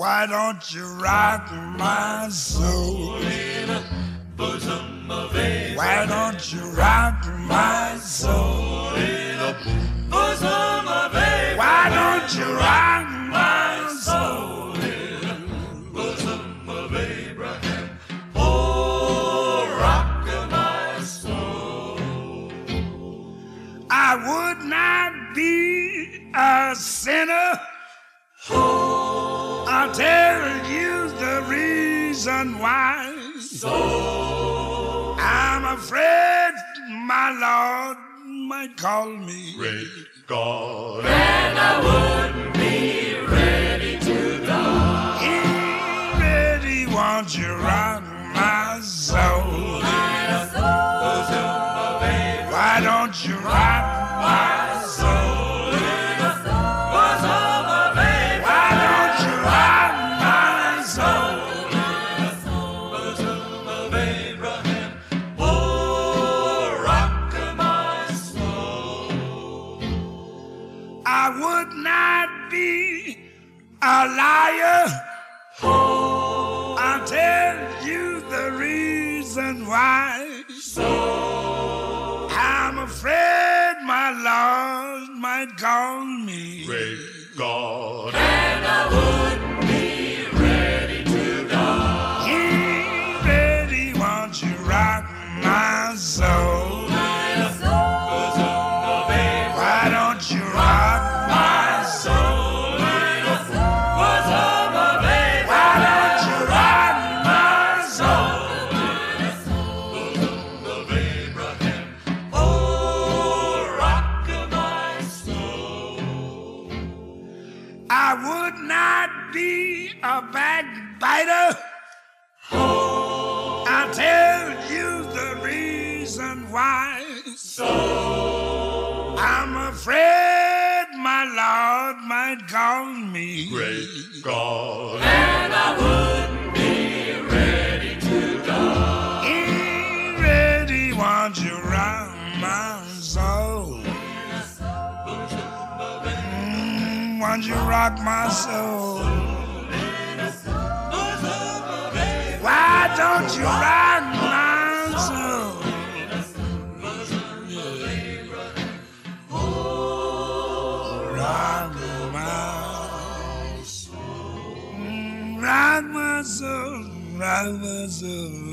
Why don't you rock my soul? In the bosom of Abraham. Why don't you rock my soul? In the bosom of Abraham. Why don't you rock my soul? In the bosom of Abraham. Oh, rock my soul. I would not be a sinner. Oh, I'll tell you the reason why. so I'm afraid my Lord might call me. great God, and I wouldn't be ready to die. He really wants you rock my soul. In the bosom of Abraham. Why don't you rock my soul? In the bosom of Abraham. Why don't you rock my soul? Bosom of Abraham. Oh, rock my soul. I would not be a liar. Oh, I'll tell you the reason why. so I'm afraid my Lord might call me. great God, and I wouldn't be ready to die. He really wants you rock my soul. In the bosom of Abraham. Why don't you rock my soul? In the bosom of Abraham. Why don't you rock my soul? Bosom of Abraham. Oh, rock my soul. I would not be a backbiter. Oh, I'll tell you the reason why. so I'm afraid my Lord might call me. great God, and I wouldn't be ready to die. He really wants you round my soul. Wants you rock my soul. Why don't you rock my soul? Rock my soul. Rock my soul. Rock my soul.